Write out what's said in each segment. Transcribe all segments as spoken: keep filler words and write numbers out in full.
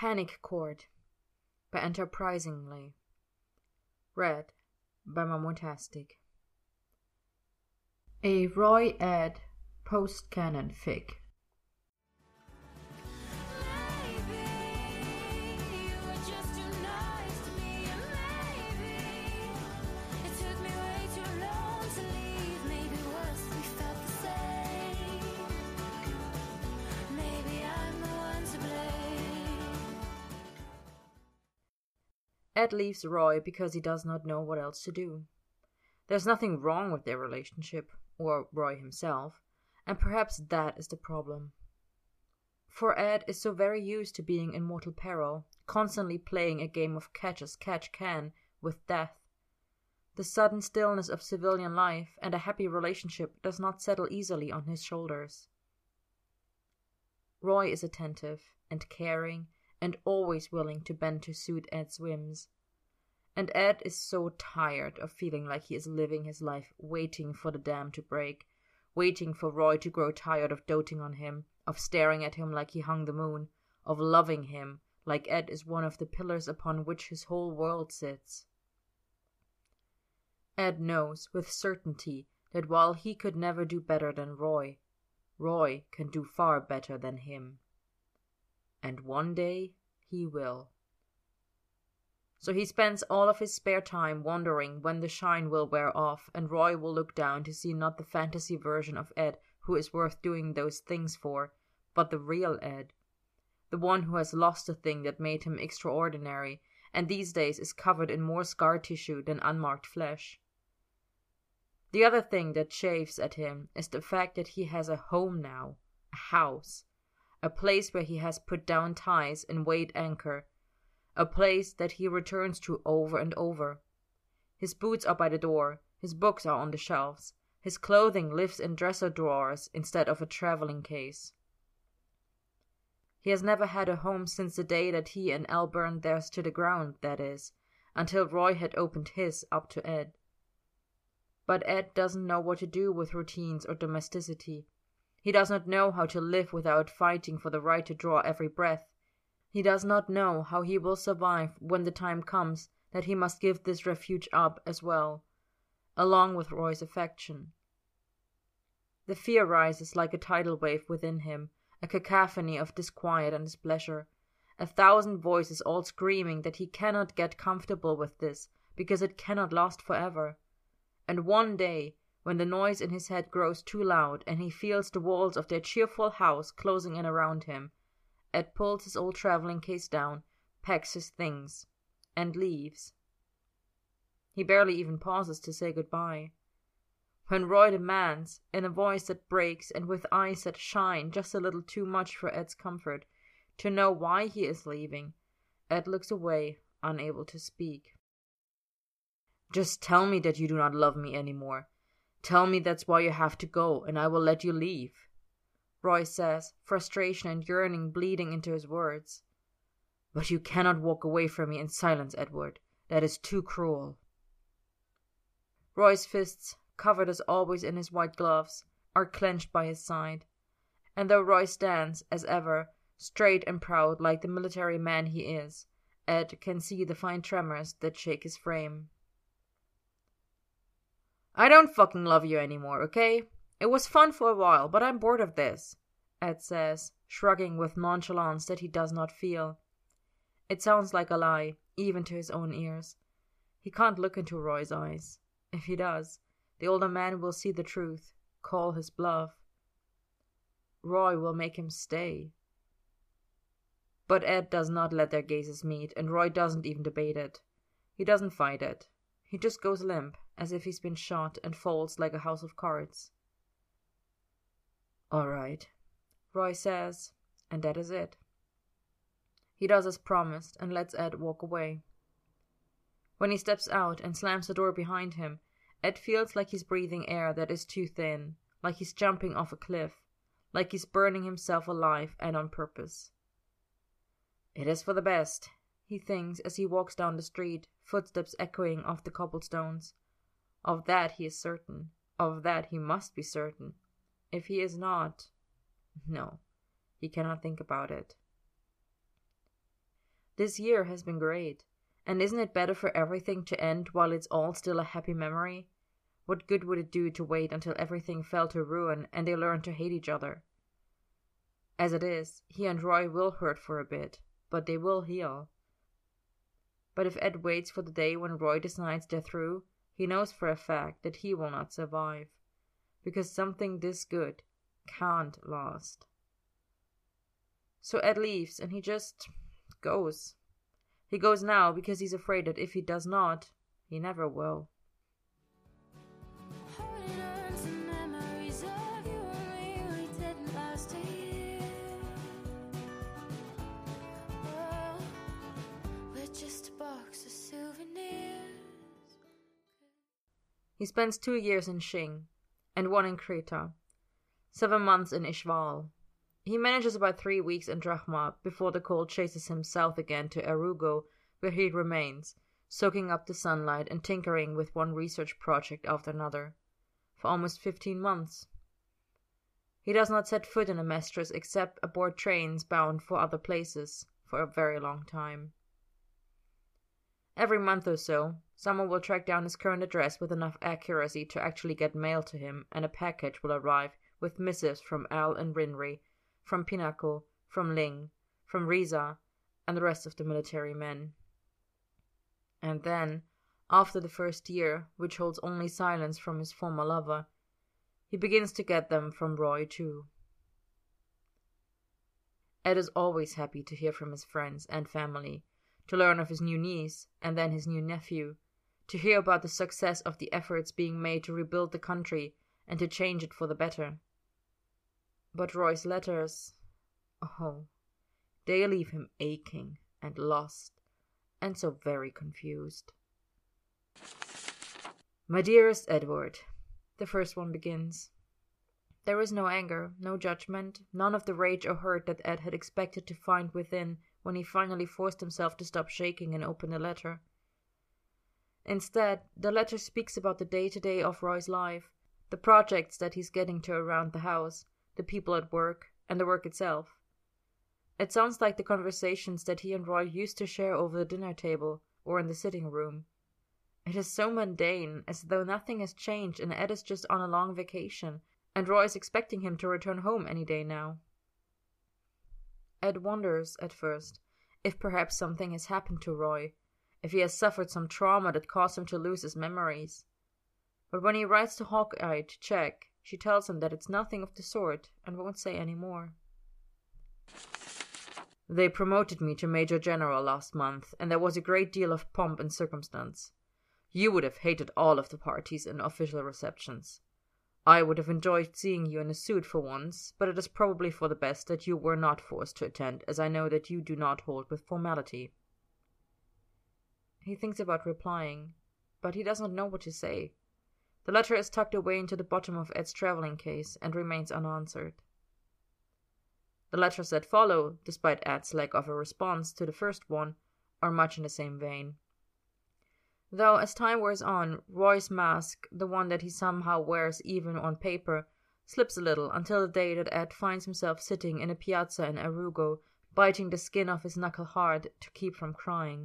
Panic Court by Enterprisingly. Read by Mamutastic. A Roy Ed post-canon fic. Ed leaves Roy because he does not know what else to do. There's nothing wrong with their relationship, or Roy himself, and perhaps that is the problem. For Ed is so very used to being in mortal peril, constantly playing a game of catch as catch can with death. The sudden stillness of civilian life and a happy relationship does not settle easily on his shoulders. Roy is attentive and caring and always willing to bend to suit Ed's whims. And Ed is so tired of feeling like he is living his life waiting for the dam to break, waiting for Roy to grow tired of doting on him, of staring at him like he hung the moon, of loving him like Ed is one of the pillars upon which his whole world sits. Ed knows with certainty that while he could never do better than Roy, Roy can do far better than him. And one day he will. So he spends all of his spare time wondering when the shine will wear off and Roy will look down to see not the fantasy version of Ed who is worth doing those things for, but the real Ed. The one who has lost the thing that made him extraordinary and these days is covered in more scar tissue than unmarked flesh. The other thing that chafes at him is the fact that he has a home now, a house, a place where he has put down ties and weighed anchor, a place that he returns to over and over. His boots are by the door, his books are on the shelves, his clothing lives in dresser drawers instead of a traveling case. He has never had a home since the day that he and Al burned theirs to the ground, that is, until Roy had opened his up to Ed. But Ed doesn't know what to do with routines or domesticity. He does not know how to live without fighting for the right to draw every breath. He does not know how he will survive when the time comes that he must give this refuge up as well, along with Roy's affection. The fear rises like a tidal wave within him, a cacophony of disquiet and displeasure, a thousand voices all screaming that he cannot get comfortable with this because it cannot last forever. And one day, when the noise in his head grows too loud and he feels the walls of their cheerful house closing in around him, Ed pulls his old traveling case down, packs his things, and leaves. He barely even pauses to say goodbye. When Roy demands, in a voice that breaks and with eyes that shine just a little too much for Ed's comfort, to know why he is leaving, Ed looks away, unable to speak. "Just tell me that you do not love me anymore. Tell me that's why you have to go, and I will let you leave," Roy says, frustration and yearning bleeding into his words. "But you cannot walk away from me in silence, Edward. That is too cruel." Roy's fists, covered as always in his white gloves, are clenched by his side, and though Roy stands, as ever, straight and proud like the military man he is, Ed can see the fine tremors that shake his frame. "I don't fucking love you anymore, okay? It was fun for a while, but I'm bored of this," Ed says, shrugging with nonchalance that he does not feel. It sounds like a lie, even to his own ears. He can't look into Roy's eyes. If he does, the older man will see the truth, call his bluff. Roy will make him stay. But Ed does not let their gazes meet, and Roy doesn't even debate it. He doesn't fight it. He just goes limp, as if he's been shot, and folds like a house of cards. "All right," Roy says, and that is it. He does as promised and lets Ed walk away. When he steps out and slams the door behind him, Ed feels like he's breathing air that is too thin, like he's jumping off a cliff, like he's burning himself alive and on purpose. It is for the best, he thinks as he walks down the street, footsteps echoing off the cobblestones. Of that he is certain. Of that he must be certain. If he is not, no, he cannot think about it. This year has been great. And isn't it better for everything to end while it's all still a happy memory? What good would it do to wait until everything fell to ruin and they learned to hate each other? As it is, he and Roy will hurt for a bit, but they will heal. But if Ed waits for the day when Roy decides they're through, he knows for a fact that he will not survive, because something this good can't last. So Ed leaves and he just goes. He goes now because he's afraid that if he does not, he never will. He spends two years in Shing, and one in Kreta, seven months in Ishval. He manages about three weeks in Drachma before the cold chases him south again to Arugo, where he remains, soaking up the sunlight and tinkering with one research project after another, for almost fifteen months. He does not set foot in Amestris except aboard trains bound for other places for a very long time. Every month or so, someone will track down his current address with enough accuracy to actually get mail to him, and a package will arrive with missives from Al and Rinri, from Pinako, from Ling, from Riza, and the rest of the military men. And then, after the first year, which holds only silence from his former lover, he begins to get them from Roy too. Ed is always happy to hear from his friends and family, to learn of his new niece and then his new nephew, to hear about the success of the efforts being made to rebuild the country and to change it for the better. But Roy's letters, oh, they leave him aching and lost and so very confused. My dearest Edward, the first one begins. There is no anger, no judgment, none of the rage or hurt that Ed had expected to find within when he finally forced himself to stop shaking and open the letter. Instead, the letter speaks about the day-to-day of Roy's life, the projects that he's getting to around the house, the people at work, and the work itself. It sounds like the conversations that he and Roy used to share over the dinner table or in the sitting room. It is so mundane, as though nothing has changed and Ed is just on a long vacation, and Roy is expecting him to return home any day now. Ed wonders, at first, if perhaps something has happened to Roy, if he has suffered some trauma that caused him to lose his memories. But when he writes to Hawkeye to check, she tells him that it's nothing of the sort and won't say any more. They promoted me to Major General last month, and there was a great deal of pomp and circumstance. You would have hated all of the parties and official receptions. I would have enjoyed seeing you in a suit for once, but it is probably for the best that you were not forced to attend, as I know that you do not hold with formality. He thinks about replying, but he does not know what to say. The letter is tucked away into the bottom of Ed's traveling case and remains unanswered. The letters that follow, despite Ed's lack of a response to the first one, are much in the same vein. Though, as time wears on, Roy's mask, the one that he somehow wears even on paper, slips a little until the day that Ed finds himself sitting in a piazza in Arugo, biting the skin off his knuckle hard to keep from crying.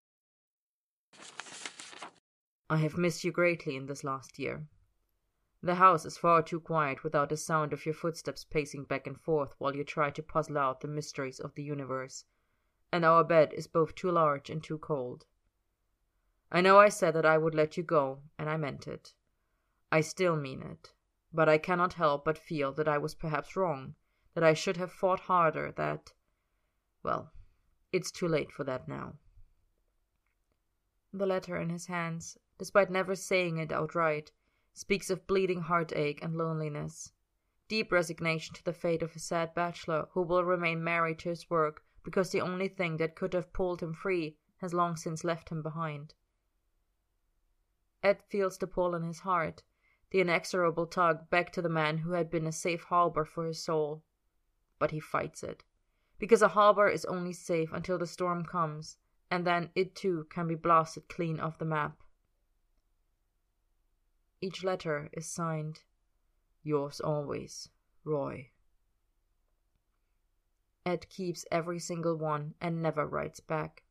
I have missed you greatly in this last year. The house is far too quiet without the sound of your footsteps pacing back and forth while you try to puzzle out the mysteries of the universe, and our bed is both too large and too cold. I know I said that I would let you go, and I meant it. I still mean it, but I cannot help but feel that I was perhaps wrong, that I should have fought harder, that... well, it's too late for that now. The letter in his hands, despite never saying it outright, speaks of bleeding heartache and loneliness, deep resignation to the fate of a sad bachelor who will remain married to his work because the only thing that could have pulled him free has long since left him behind. Ed feels the pull in his heart, the inexorable tug back to the man who had been a safe harbor for his soul. But he fights it, because a harbor is only safe until the storm comes, and then it too can be blasted clean off the map. Each letter is signed, Yours always, Roy. Ed keeps every single one and never writes back.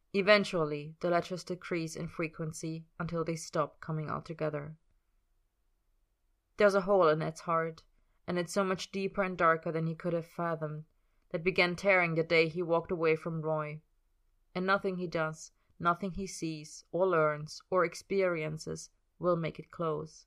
Eventually, the letters decrease in frequency until they stop coming altogether. There's a hole in Ed's heart, and it's so much deeper and darker than he could have fathomed, that began tearing the day he walked away from Roy. And nothing he does, nothing he sees, or learns, or experiences will make it close.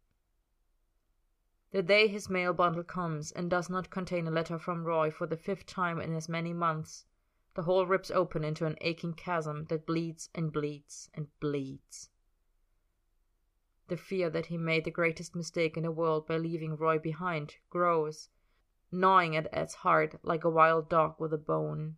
The day his mail bundle comes and does not contain a letter from Roy for the fifth time in as many months, the hole rips open into an aching chasm that bleeds and bleeds and bleeds. The fear that he made the greatest mistake in the world by leaving Roy behind grows, gnawing at Ed's heart like a wild dog with a bone.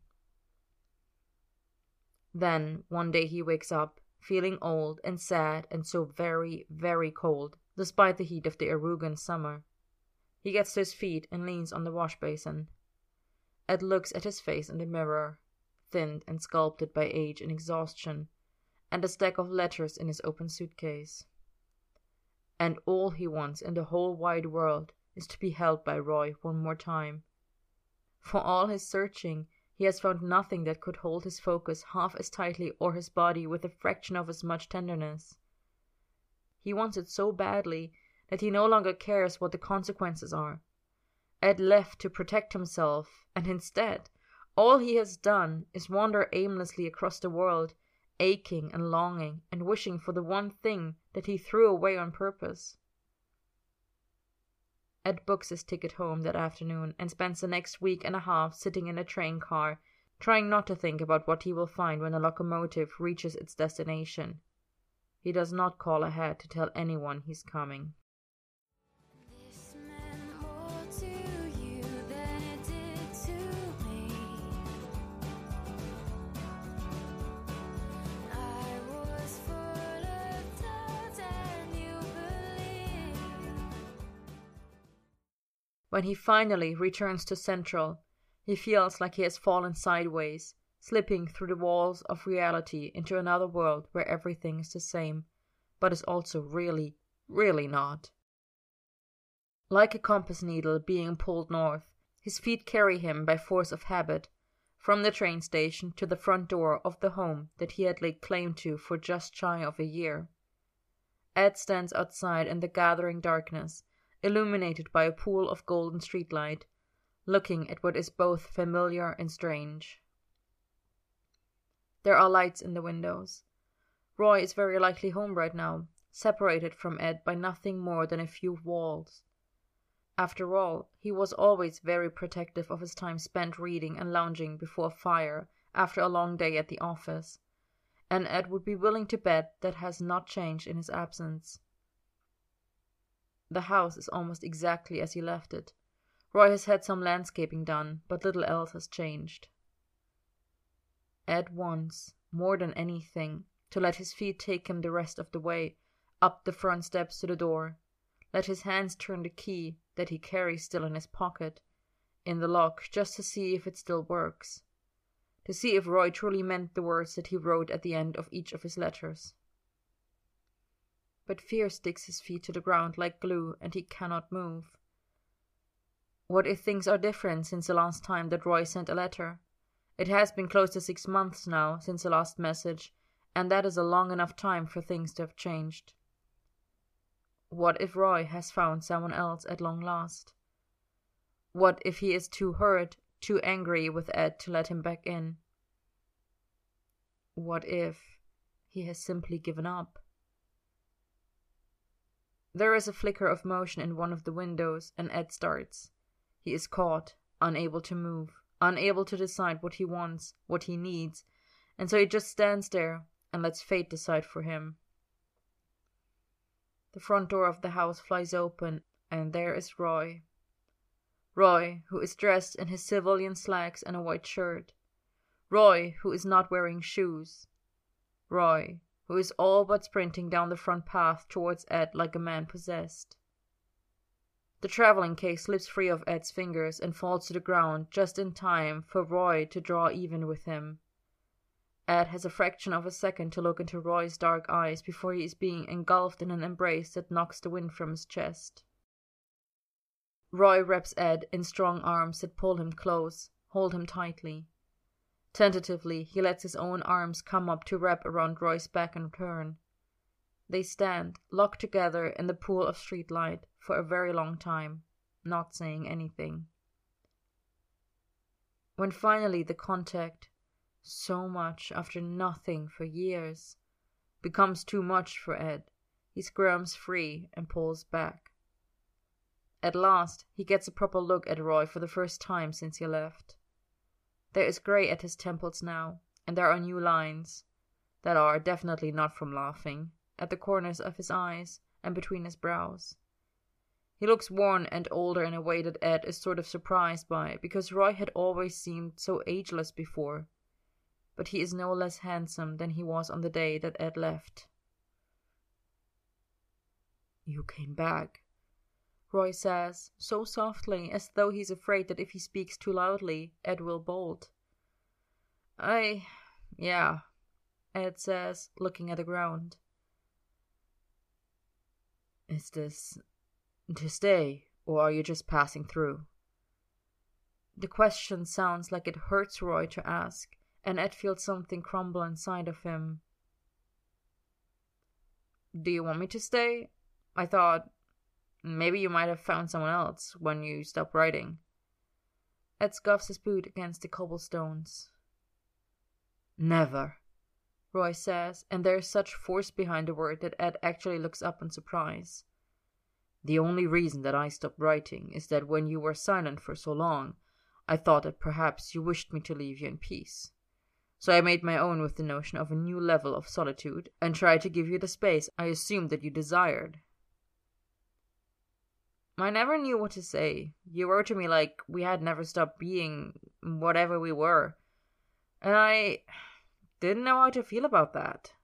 Then, one day he wakes up, feeling old and sad and so very, very cold, despite the heat of the Arugan summer. He gets to his feet and leans on the wash basin. Ed looks at his face in the mirror, thinned and sculpted by age and exhaustion, and a stack of letters in his open suitcase. And all he wants in the whole wide world is to be held by Roy one more time. For all his searching, he has found nothing that could hold his focus half as tightly or his body with a fraction of as much tenderness. He wants it so badly that he no longer cares what the consequences are. Ed left to protect himself, and instead, all he has done is wander aimlessly across the world, aching and longing and wishing for the one thing that he threw away on purpose. Ed books his ticket home that afternoon and spends the next week and a half sitting in a train car, trying not to think about what he will find when the locomotive reaches its destination. He does not call ahead to tell anyone he's coming. When he finally returns to Central, he feels like he has fallen sideways, slipping through the walls of reality into another world where everything is the same, but is also really, really not. Like a compass needle being pulled north, his feet carry him by force of habit, from the train station to the front door of the home that he had laid claim to for just shy of a year. Ed stands outside in the gathering darkness, illuminated by a pool of golden streetlight, looking at what is both familiar and strange. There are lights in the windows. Roy is very likely home right now, separated from Ed by nothing more than a few walls. After all, he was always very protective of his time spent reading and lounging before a fire after a long day at the office, and Ed would be willing to bet that has not changed in his absence. The house is almost exactly as he left it. Roy has had some landscaping done, but little else has changed. Ed wants, more than anything, to let his feet take him the rest of the way, up the front steps to the door. Let his hands turn the key, that he carries still in his pocket, in the lock, just to see if it still works. To see if Roy truly meant the words that he wrote at the end of each of his letters. But fear sticks his feet to the ground like glue, and he cannot move. What if things are different since the last time that Roy sent a letter? It has been close to six months now since the last message, and that is a long enough time for things to have changed. What if Roy has found someone else at long last? What if he is too hurt, too angry with Ed to let him back in? What if he has simply given up? There is a flicker of motion in one of the windows, and Ed starts. He is caught, unable to move, unable to decide what he wants, what he needs, and so he just stands there and lets fate decide for him. The front door of the house flies open, and there is Roy. Roy, who is dressed in his civilian slacks and a white shirt. Roy, who is not wearing shoes. Roy, who is all but sprinting down the front path towards Ed like a man possessed. The traveling case slips free of Ed's fingers and falls to the ground just in time for Roy to draw even with him. Ed has a fraction of a second to look into Roy's dark eyes before he is being engulfed in an embrace that knocks the wind from his chest. Roy wraps Ed in strong arms that pull him close, hold him tightly. Tentatively, he lets his own arms come up to wrap around Roy's back in return. They stand, locked together in the pool of streetlight, for a very long time, not saying anything. When finally the contact, so much after nothing for years, becomes too much for Ed, he squirms free and pulls back. At last, he gets a proper look at Roy for the first time since he left. There is grey at his temples now, and there are new lines, that are definitely not from laughing, at the corners of his eyes and between his brows. He looks worn and older in a way that Ed is sort of surprised by, because Roy had always seemed so ageless before. But he is no less handsome than he was on the day that Ed left. "You came back," Roy says, so softly, as though he's afraid that if he speaks too loudly, Ed will bolt. I... yeah, Ed says, looking at the ground. "Is this... to stay, or are you just passing through?" The question sounds like it hurts Roy to ask, and Ed feels something crumble inside of him. "Do you want me to stay? I thought maybe you might have found someone else when you stopped writing." Ed scuffs his boot against the cobblestones. "Never," Roy says, and there is such force behind the word that Ed actually looks up in surprise. "The only reason that I stopped writing is that when you were silent for so long, I thought that perhaps you wished me to leave you in peace. So I made my own with the notion of a new level of solitude and tried to give you the space I assumed that you desired." I never knew what to say. You wrote to me like we had never stopped being whatever we were, and I didn't know how to feel about that.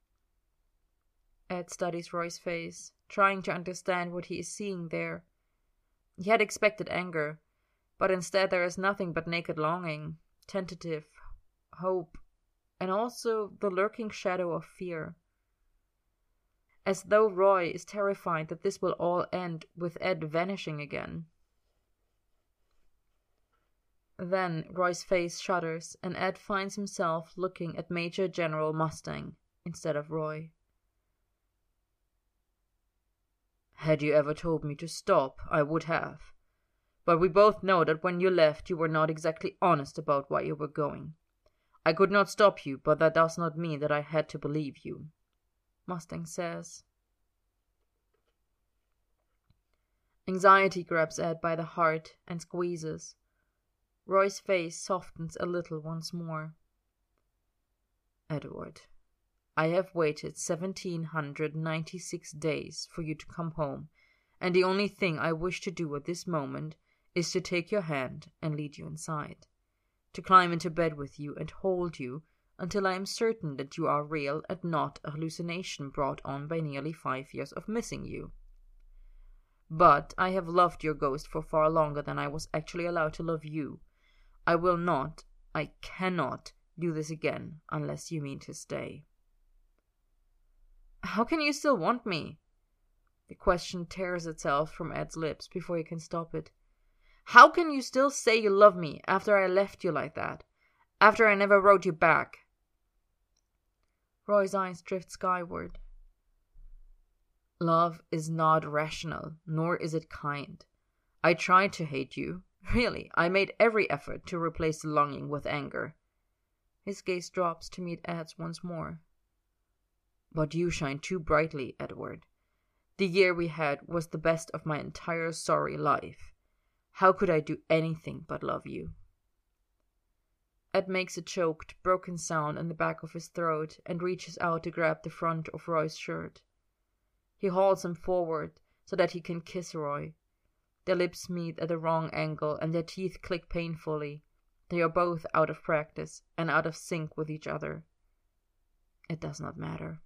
Ed studies Roy's face, trying to understand what he is seeing there. He had expected anger, but instead there is nothing but naked longing, tentative, hope, and also the lurking shadow of fear. As though Roy is terrified that this will all end with Ed vanishing again. Then Roy's face shudders, and Ed finds himself looking at Major General Mustang instead of Roy. "Had you ever told me to stop, I would have. But we both know that when you left, you were not exactly honest about why you were going. I could not stop you, but that does not mean that I had to believe you," Mustang says. Anxiety grabs Ed by the heart and squeezes. Roy's face softens a little once more. "Edward, I have waited seventeen hundred ninety-six days for you to come home, and the only thing I wish to do at this moment is to take your hand and lead you inside, to climb into bed with you and hold you until I am certain that you are real and not a hallucination brought on by nearly five years of missing you. But I have loved your ghost for far longer than I was actually allowed to love you. I will not, I cannot, do this again unless you mean to stay." "How can you still want me?" The question tears itself from Ed's lips before he can stop it. "How can you still say you love me after I left you like that? After I never wrote you back?" Roy's eyes drift skyward. "Love is not rational, nor is it kind. I tried to hate you. Really, I made every effort to replace the longing with anger." His gaze drops to meet Ed's once more. "But you shine too brightly, Edward. The year we had was the best of my entire sorry life. How could I do anything but love you?" Ed makes a choked, broken sound in the back of his throat and reaches out to grab the front of Roy's shirt. He hauls him forward so that he can kiss Roy. Their lips meet at a wrong angle and their teeth click painfully. They are both out of practice and out of sync with each other. It does not matter.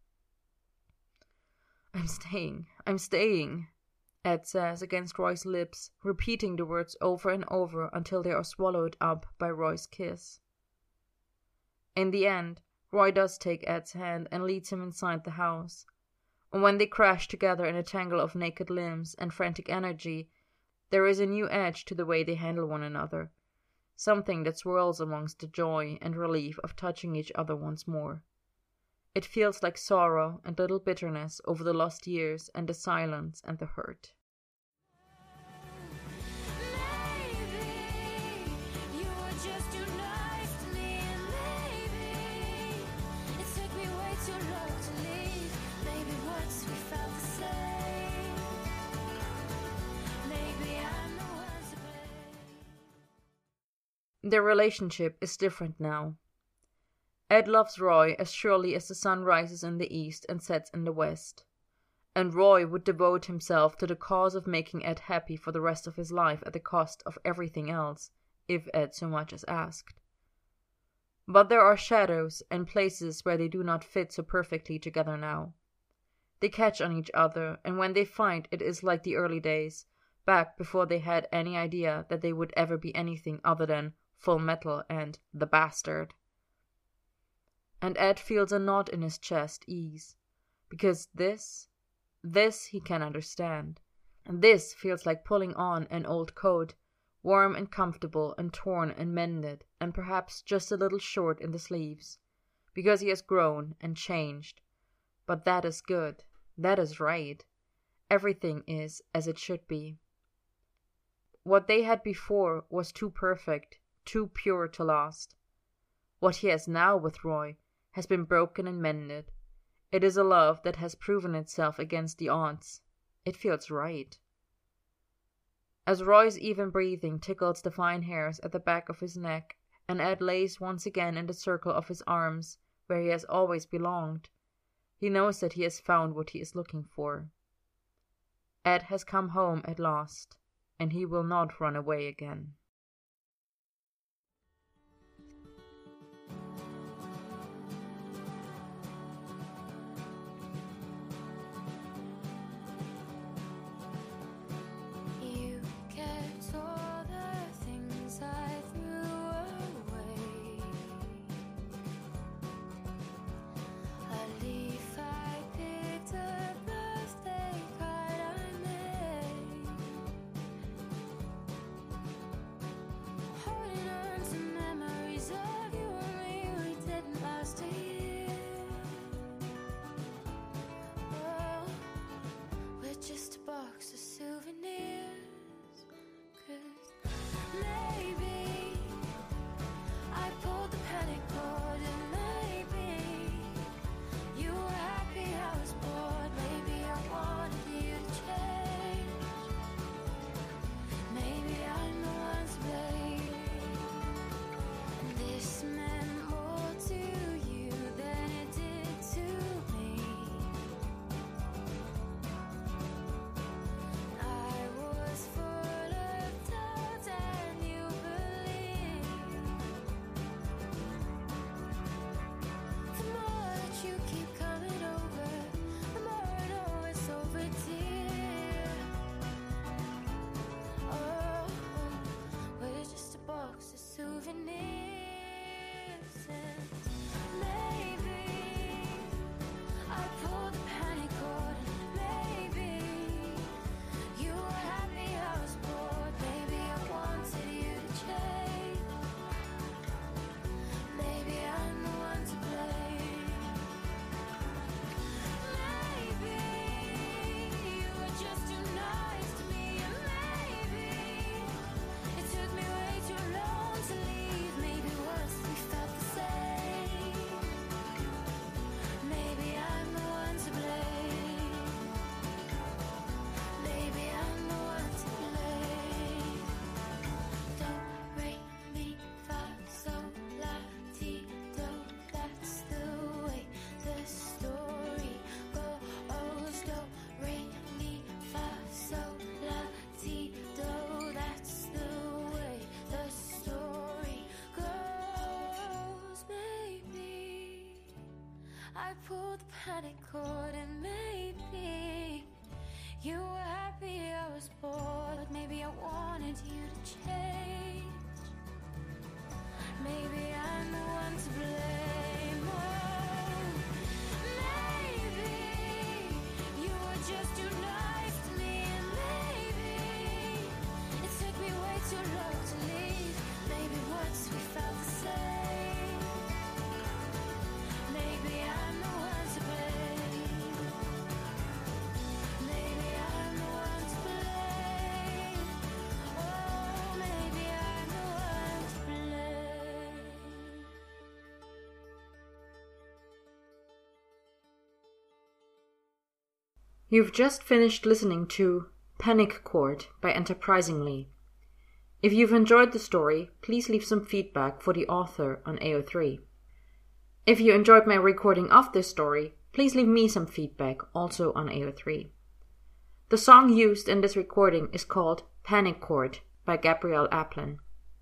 "I'm staying, I'm staying," Ed says against Roy's lips, repeating the words over and over until they are swallowed up by Roy's kiss. In the end, Roy does take Ed's hand and leads him inside the house. And when they crash together in a tangle of naked limbs and frantic energy, there is a new edge to the way they handle one another. something that swirls amongst the joy and relief of touching each other once more. It feels like sorrow and little bitterness over the lost years and the silence and the hurt. Their relationship is different now. Ed loves Roy as surely as the sun rises in the east and sets in the west. And Roy would devote himself to the cause of making Ed happy for the rest of his life at the cost of everything else, if Ed so much as asked. But there are shadows and places where they do not fit so perfectly together now. They catch on each other, and when they fight it is like the early days, back before they had any idea that they would ever be anything other than Full Metal and the Bastard. And Ed feels a knot in his chest ease, because this, this he can understand. And this feels like pulling on an old coat, warm and comfortable and torn and mended, and perhaps just a little short in the sleeves, because he has grown and changed. But that is good, that is right. Everything is as it should be. What they had before was too perfect, too pure to last. What he has now with Roy has been broken and mended. It is a love that has proven itself against the odds. It feels right. As Roy's even breathing tickles the fine hairs at the back of his neck, and Ed lays once again in the circle of his arms, where he has always belonged, he knows that he has found what he is looking for. Ed has come home at last, and he will not run away again. I pulled the panic cord and maybe you were happy I was bored. Maybe I wanted you to change. Maybe I'm the one to blame. Oh, maybe you were just too nice to me. And maybe it took me way too long to leave. Maybe You've just finished listening to Panic Court by Enterprisingly. If you've enjoyed the story, please leave some feedback for the author on A O three. If you enjoyed my recording of this story, please leave me some feedback also on A O three. The song used in this recording is called Panic Court by Gabrielle Aplin.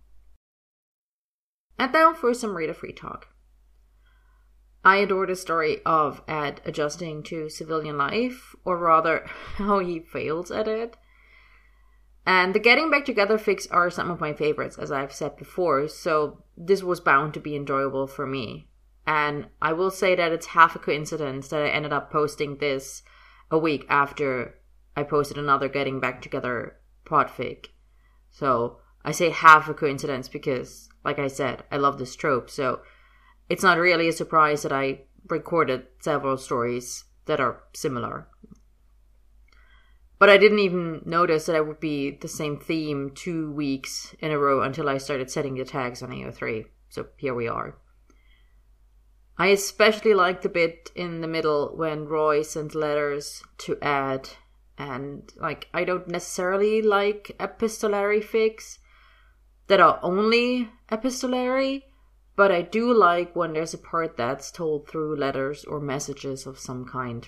And now for some Reader Free Talk. I adore the story of Ed adjusting to civilian life, or rather, how he fails at it. And the getting back together fics are some of my favorites, as I've said before, so this was bound to be enjoyable for me. And I will say that it's half a coincidence that I ended up posting this a week after I posted another getting back together podfic. So I say half a coincidence because, like I said, I love this trope, so it's not really a surprise that I recorded several stories that are similar. But I didn't even notice that it would be the same theme two weeks in a row until I started setting the tags on A O three. So here we are. I especially like the bit in the middle when Roy sends letters to Ed. And, like, I don't necessarily like epistolary fics that are only epistolary, but I do like when there's a part that's told through letters or messages of some kind.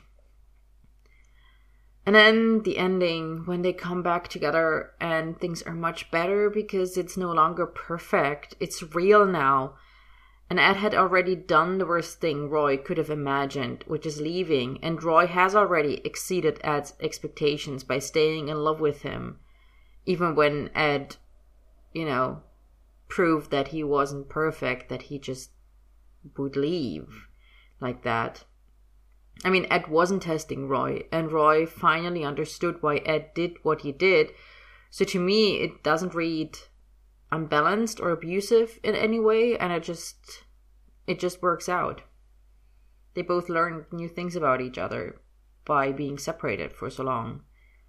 And then the ending, when they come back together and things are much better because it's no longer perfect. It's real now. And Ed had already done the worst thing Roy could have imagined, which is leaving. And Roy has already exceeded Ed's expectations by staying in love with him. Even when Ed, you know, proved that he wasn't perfect, that he just would leave like that. I mean, Ed wasn't testing Roy, and Roy finally understood why Ed did what he did. So to me, it doesn't read unbalanced or abusive in any way, and it just it just works out. They both learned new things about each other by being separated for so long.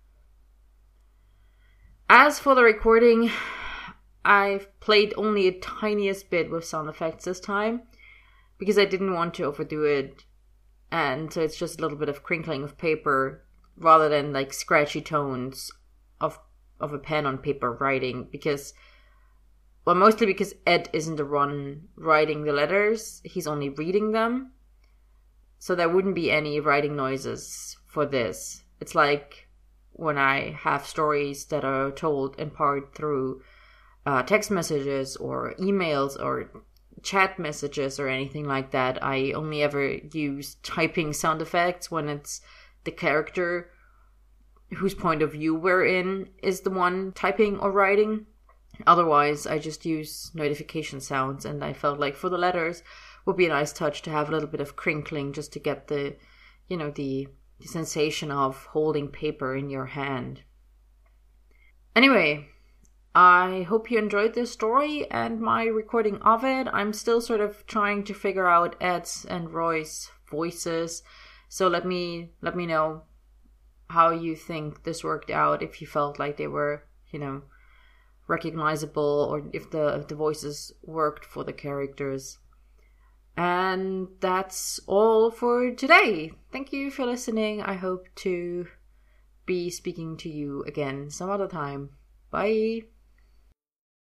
As for the recording, I've played only a tiniest bit with sound effects this time because I didn't want to overdo it, and so it's just a little bit of crinkling of paper rather than like scratchy tones of of a pen on paper writing, because well, mostly because Ed isn't the one writing the letters, he's only reading them, so there wouldn't be any writing noises for this. It's like when I have stories that are told in part through Uh, text messages or emails or chat messages or anything like that. I only ever use typing sound effects when it's the character whose point of view we're in is the one typing or writing. Otherwise, I just use notification sounds, and I felt like for the letters would be a nice touch to have a little bit of crinkling just to get the, you know, the, the sensation of holding paper in your hand. Anyway, I hope you enjoyed this story and my recording of it. I'm still sort of trying to figure out Ed's and Roy's voices. So let me let me know how you think this worked out, if you felt like they were, you know, recognizable, or if the if the voices worked for the characters. And that's all for today. Thank you for listening. I hope to be speaking to you again some other time. Bye.